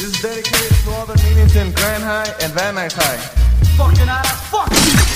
This is dedicated to all the meetings in Grand High and Van Nuys High. Fucking ass, fuck!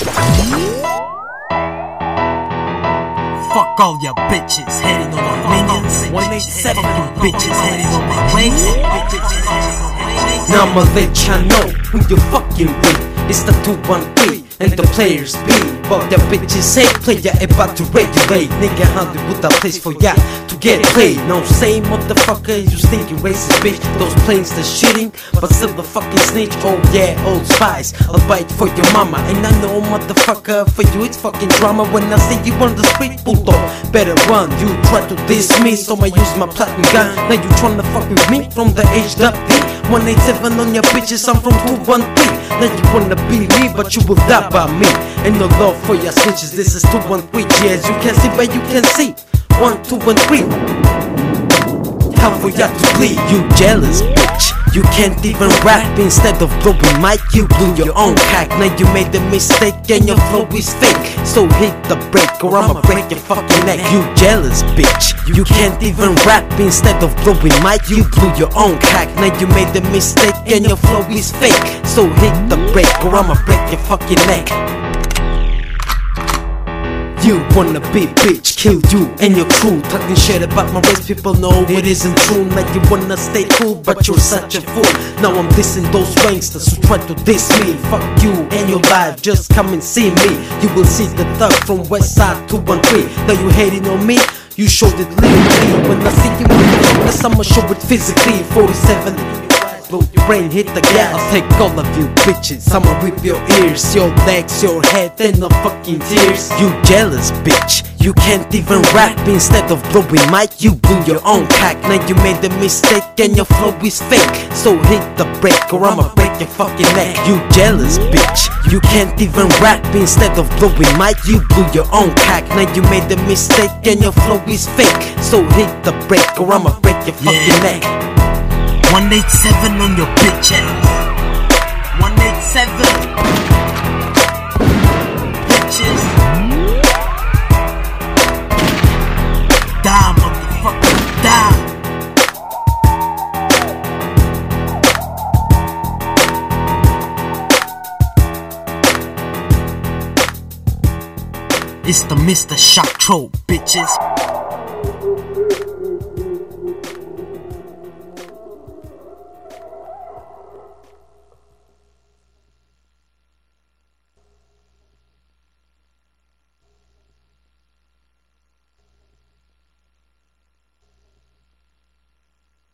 Fuck all ya bitches hating on my minions. 187 you bitches hating on my ways. Now I'ma let ya know who you fucking with. It's the 213 and the players be. But the bitches hate player about to regulate. Nigga Hollywood a place for ya to get played. No same motherfucker, you stinking racist bitch. Those planes the shitting, but still the fucking snitch. Oh yeah, Old Spice, I'll bite for your mama. And I know motherfucker, for you it's fucking drama. When I see you on the street, bulldog, better run. You try to diss me, so I use my platinum gun. Now you tryna fuck with me from the age up D. 187 on your bitches, I'm from 213. Now you wanna be me, but you will die by me. Ain't no love for your snitches, this is 213. Yeah, as you can see, but you can see 1, 2, and 3. How for ya to bleed, you jealous bitch. You can't even rap, instead of blowing mic, you blew your own cock. Now you made a mistake and your flow is fake. So hit the brake or I'ma break your fucking neck. You jealous bitch. You can't even rap, instead of blowing mic, you blew your own cock. Now you made a mistake and your flow is fake. So hit the brake or I'ma break your fucking neck. You wanna be bitch, kill you and your crew. Talking shit about my race, people know it isn't true. Like you wanna stay cool, but you're such a fool. Now I'm dissing those gangsters who try to diss me. Fuck you and your life, just come and see me. You will see the thug from Westside 213. Now you hating on me, you showed it lyrically. When I see you motherfuckers, I'ma show it physically. 47 blow your brain, hit the gas. I'll take all of you bitches, I'ma rip your ears, your legs, your head, and the fucking tears. You jealous bitch, you can't even rap, instead of blowing mic, you blew your own cock. Now you made a mistake and your flow is fake. So hit the brake or I'ma break your fucking neck. You jealous bitch, you can't even rap, instead of blowing mic, you blew your own cock. Now you made a mistake and your flow is fake. So hit the brake or I'ma break your fucking neck. 187 on your bitch ass. 187 bitches. Die, motherfucker, die. It's the Mr. Shock Troll, bitches.